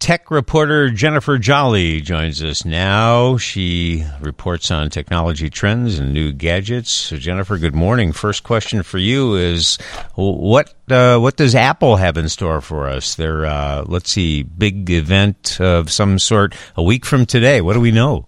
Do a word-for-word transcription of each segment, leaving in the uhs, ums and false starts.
tech reporter Jennifer Jolly joins us now. She reports on technology trends and new gadgets. So Jennifer, good morning. First question for you is, what uh, what does Apple have in store for us? Their, uh, let's see, big event of some sort a week from today. What do we know?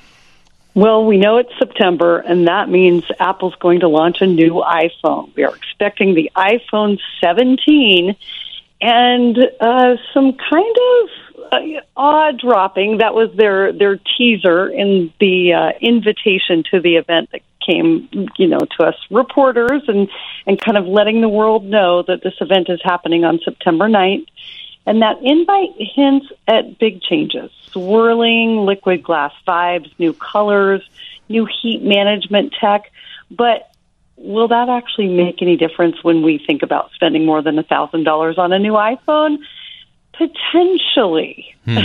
Well, we know it's September, and that means Apple's going to launch a new iPhone. We are expecting the iPhone seventeen, and uh, some kind of uh, awe-dropping. That was their, their teaser in the uh, invitation to the event that came, you know, to us reporters, and, and kind of letting the world know that this event is happening on September ninth. And that invite hints at big changes: swirling liquid glass vibes, new colors, new heat management tech. But will that actually make any difference when we think about spending more than one thousand dollars on a new iPhone? Potentially. Hmm.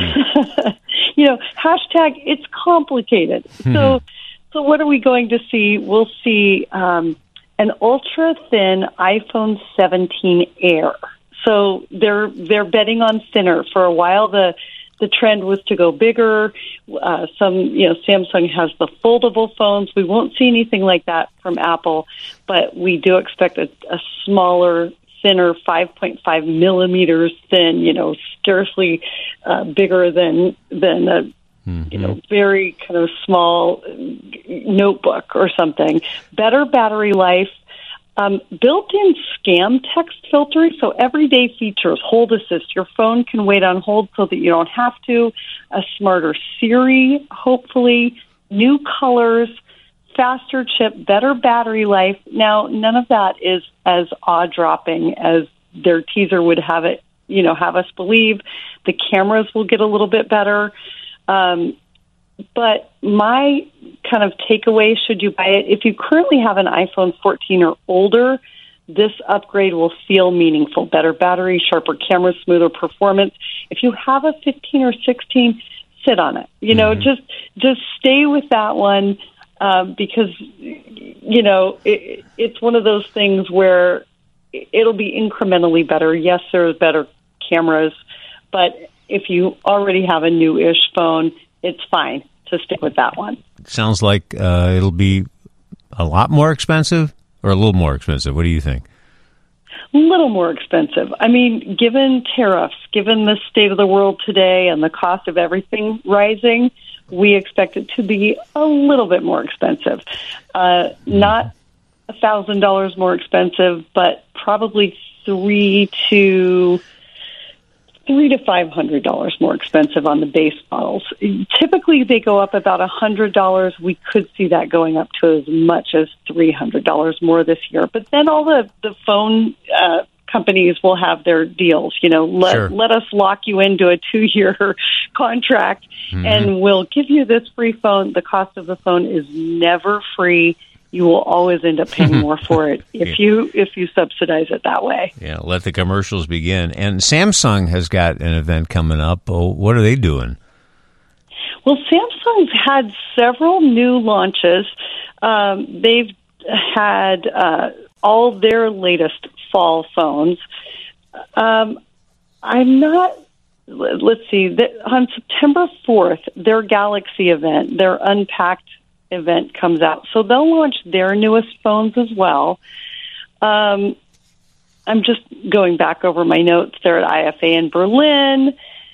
You know, hashtag it's complicated. Hmm. So, so what are we going to see? We'll see um, an ultra-thin iPhone seventeen Air. So they're they're betting on thinner. For a while, the the trend was to go bigger. Uh, some, you know, Samsung has the foldable phones. We won't see anything like that from Apple, but we do expect a, a smaller, thinner, five point five millimeters thin. You know, scarcely uh, bigger than than a mm-hmm. you know very kind of small notebook or something. Better battery life. Um, built-in scam text filtering, so everyday features, hold assist. Your phone can wait on hold so that you don't have to. A smarter Siri, hopefully. New colors, faster chip, better battery life. Now, none of that is as awe-dropping as their teaser would have it, you know, have us believe. The cameras will get a little bit better. Um, But my kind of takeaway, should you buy it, if you currently have an iPhone fourteen or older, this upgrade will feel meaningful. Better battery, sharper camera, smoother performance. If you have a fifteen or sixteen, sit on it. You know, mm-hmm. just just stay with that one um, because, you know, it, it's one of those things where it'll be incrementally better. Yes, there's better cameras, but if you already have a new-ish phone, it's fine to stick with that one. Sounds like uh, it'll be a lot more expensive or a little more expensive. What do you think? A little more expensive. I mean, given tariffs, given the state of the world today and the cost of everything rising, we expect it to be a little bit more expensive. Uh, not one thousand dollars more expensive, but probably three to... Three to five hundred dollars more expensive on the base models. Typically, they go up about a hundred dollars. We could see that going up to as much as three hundred dollars more this year. But then all the the phone uh, companies will have their deals. You know, let sure. let us lock you into a two year contract, mm-hmm. and we'll give you this free phone. The cost of the phone is never free. You will always end up paying more for it if you if you subsidize it that way. Yeah, let the commercials begin. And Samsung has got an event coming up. Oh, what are they doing? Well, Samsung's had several new launches. Um, they've had uh, all their latest fall phones. Um, I'm not... Let's see. On September fourth, their Galaxy event, their Unpacked event comes out. So they'll launch their newest phones as well. Um, I'm just going back over my notes. They're at I F A in Berlin.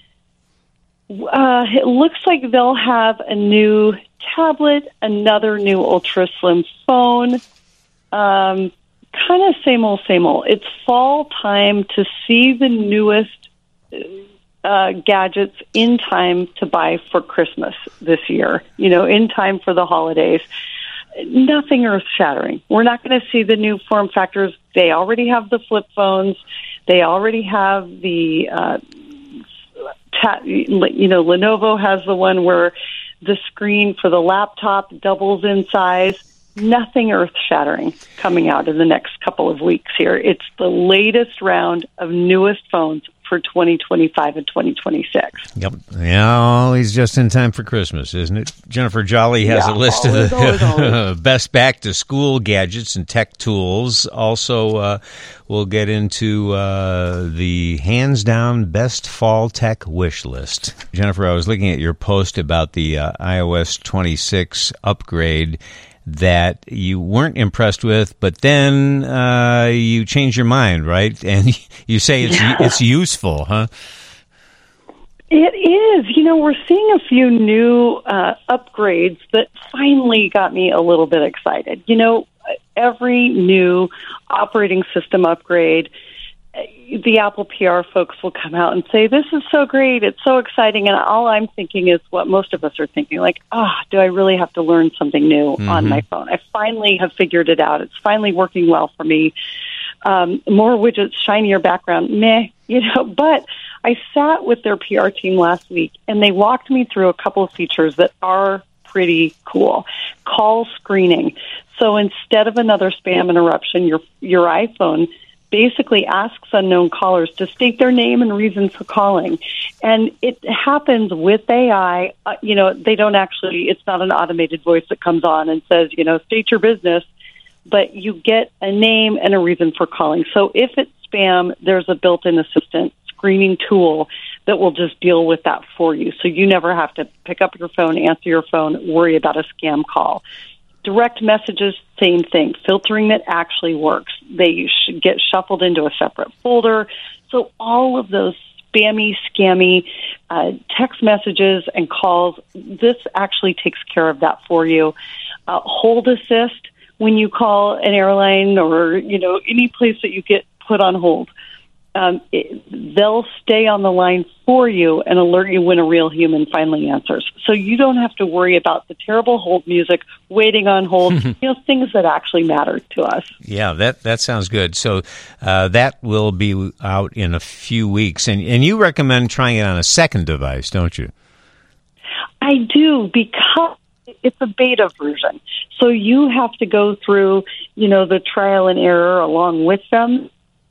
Uh, it looks like they'll have a new tablet, another new ultra slim phone. Um, kind of same old, same old. It's fall time to see the newest Uh, gadgets in time to buy for Christmas this year, you know, in time for the holidays. Nothing earth-shattering. We're not going to see the new form factors. They already have the flip phones. They already have the, uh, ta- you know, Lenovo has the one where the screen for the laptop doubles in size. Nothing earth-shattering coming out in the next couple of weeks here. It's the latest round of newest phones for twenty twenty-five and twenty twenty-six. Yep. Yeah, always just in time for Christmas, isn't it? Jennifer Jolly has yeah, a list always, of the always, always. best back-to-school gadgets and tech tools. Also, uh, we'll get into uh, the hands-down best fall tech wish list. Jennifer, I was looking at your post about the uh, i O S twenty-six upgrade that you weren't impressed with, but then uh, you change your mind, right? And you say it's yeah. it's useful, huh? It is. You know, we're seeing a few new uh, upgrades that finally got me a little bit excited. You know, every new operating system upgrade, the Apple P R folks will come out and say, this is so great, it's so exciting, and all I'm thinking is what most of us are thinking, like, ah, oh, do I really have to learn something new mm-hmm. on my phone? I finally have figured it out. It's finally working well for me. Um, more widgets, shinier background, meh, you know, but I sat with their P R team last week, and they walked me through a couple of features that are pretty cool. Call screening. So instead of another spam interruption, your your iPhone basically asks unknown callers to state their name and reason for calling. And it happens with A I. Uh, you know, they don't actually, it's not an automated voice that comes on and says, you know, state your business, but you get a name and a reason for calling. So if it's spam, there's a built-in assistant screening tool that will just deal with that for you. So you never have to pick up your phone, answer your phone, worry about a scam call. Direct messages, same thing. Filtering that actually works. They should get shuffled into a separate folder. So all of those spammy, scammy uh, text messages and calls, this actually takes care of that for you. Uh, hold assist when you call an airline or, you know, any place that you get put on hold. Um, it, they'll stay on the line for you and alert you when a real human finally answers. So you don't have to worry about the terrible hold music, waiting on hold, you know, things that actually matter to us. Yeah, that, that sounds good. So uh, that will be out in a few weeks. And, and you recommend trying it on a second device, don't you? I do, because it's a beta version. So you have to go through, you know, the trial and error along with them.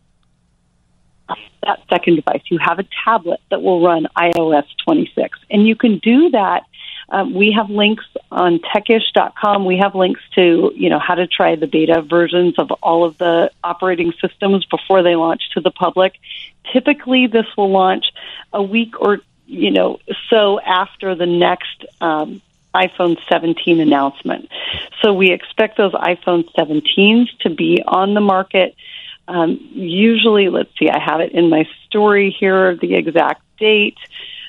That second device, you have a tablet that will run i O S twenty-six, and you can do that. Um, we have links on techish dot com. We have links to, you know, how to try the beta versions of all of the operating systems before they launch to the public. Typically, this will launch a week or, you know, so after the next um, iPhone seventeen announcement. So we expect those iPhone seventeens to be on the market. Um, usually, let's see, I have it in my story here, the exact date,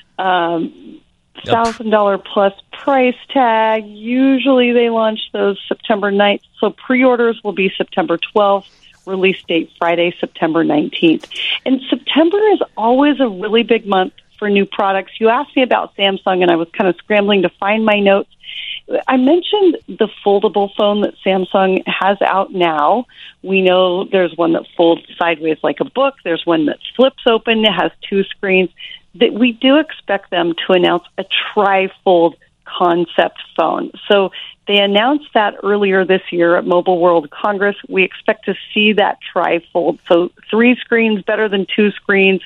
um, one thousand dollars plus price tag. Usually they launch those September ninth, so pre-orders will be September twelfth, release date Friday, September nineteenth. And September is always a really big month for new products. You asked me about Samsung, and I was kind of scrambling to find my notes. I mentioned the foldable phone that Samsung has out now. We know there's one that folds sideways like a book. There's one that flips open. It has two screens. That we do expect them to announce a tri-fold concept phone. So they announced that earlier this year at Mobile World Congress. We expect to see that tri-fold. So three screens better than two screens.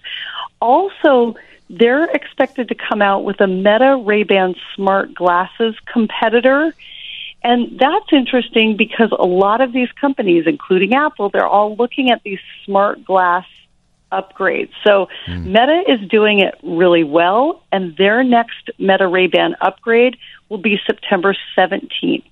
Also, they're expected to come out with a Meta Ray-Ban smart glasses competitor. And that's interesting because a lot of these companies, including Apple, they're all looking at these smart glass upgrades. So mm. Meta is doing it really well, and their next Meta Ray-Ban upgrade will be September seventeenth.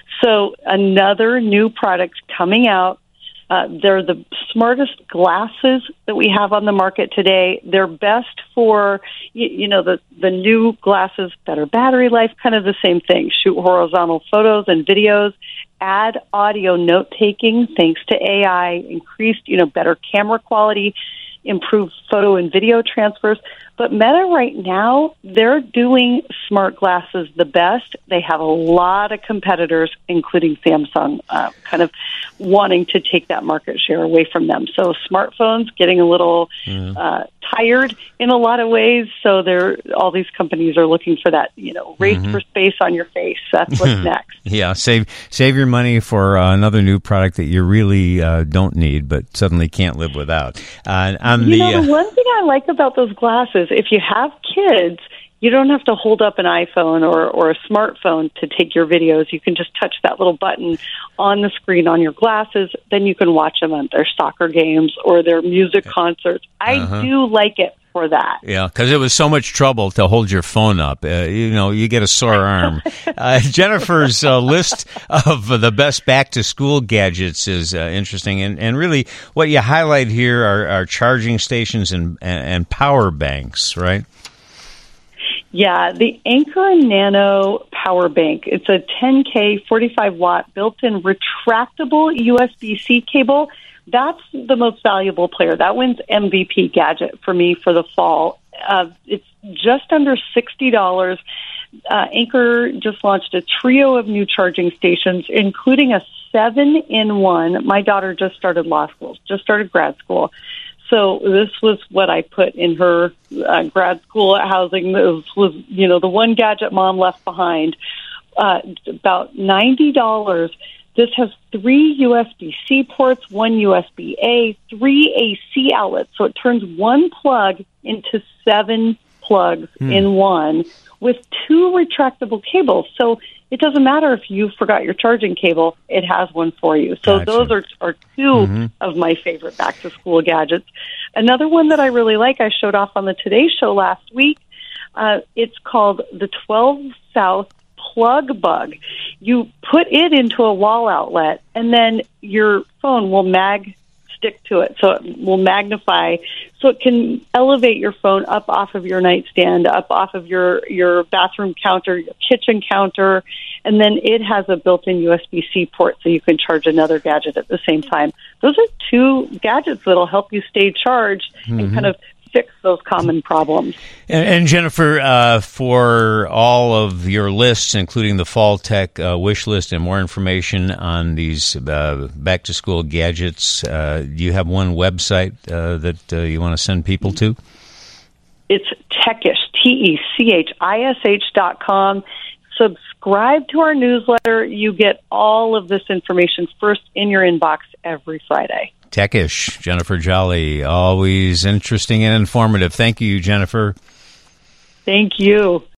So another new product coming out. Uh, they're the smartest glasses that we have on the market today. They're best for, you, you know, the, the new glasses, better battery life, kind of the same thing. Shoot horizontal photos and videos, add audio note-taking thanks to A I, increased, you know, better camera quality, improved photo and video transfers. But Meta right now, they're doing smart glasses the best. They have a lot of competitors, including Samsung, uh, kind of wanting to take that market share away from them. So smartphones getting a little mm. uh, tired in a lot of ways. So they're all these companies are looking for that, you know, race mm-hmm. for space on your face. That's what's next. Yeah, save save your money for uh, another new product that you really uh, don't need, but suddenly can't live without. Uh, on you the, know, the uh, one thing I like about those glasses, if you have kids, you don't have to hold up an iPhone or, or a smartphone to take your videos. You can just touch that little button on the screen on your glasses. Then you can watch them at their soccer games or their music concerts. I uh-huh. do like it for that. Yeah, because it was so much trouble to hold your phone up. Uh, you know, you get a sore arm. uh, Jennifer's uh, list of the best back-to-school gadgets is uh, interesting. And, and really, what you highlight here are, are charging stations and, and power banks, right? Yeah, the Anker Nano Power Bank. It's a ten K, forty-five watt, built-in retractable U S B C cable. That's the most valuable player. That wins M V P gadget for me for the fall. Uh, it's just under sixty dollars. Uh, Anker just launched a trio of new charging stations, including a seven-in-one. My daughter just started law school, just started grad school. So this was what I put in her uh, grad school housing. This was, you know, the one gadget mom left behind. Uh, about ninety dollars. This has three U S B C ports, one U S B A, three A C outlets. So it turns one plug into seven plugs hmm. in one with two retractable cables. So it doesn't matter if you forgot your charging cable, it has one for you. So gotcha. those are, are two mm-hmm. of my favorite back-to-school gadgets. Another one that I really like, I showed off on the Today Show last week. Uh, it's called the twelve South Plug Bug. You put it into a wall outlet, and then your phone will mag stick to it, so it will magnify, so it can elevate your phone up off of your nightstand, up off of your, your bathroom counter, your kitchen counter, and then it has a built-in U S B C port, so you can charge another gadget at the same time. Those are two gadgets that'll help you stay charged mm-hmm. and kind of fix those common problems. And, and Jennifer, uh, for all of your lists, including the Fall Tech uh, wish list and more information on these uh, back-to-school gadgets, uh, do you have one website uh, that uh, you want to send people to? It's Techish, T E C H I S H dot com. Subscribe to our newsletter. You get all of this information first in your inbox every Friday. Techish, Jennifer Jolly, always interesting and informative. Thank you, Jennifer. Thank you.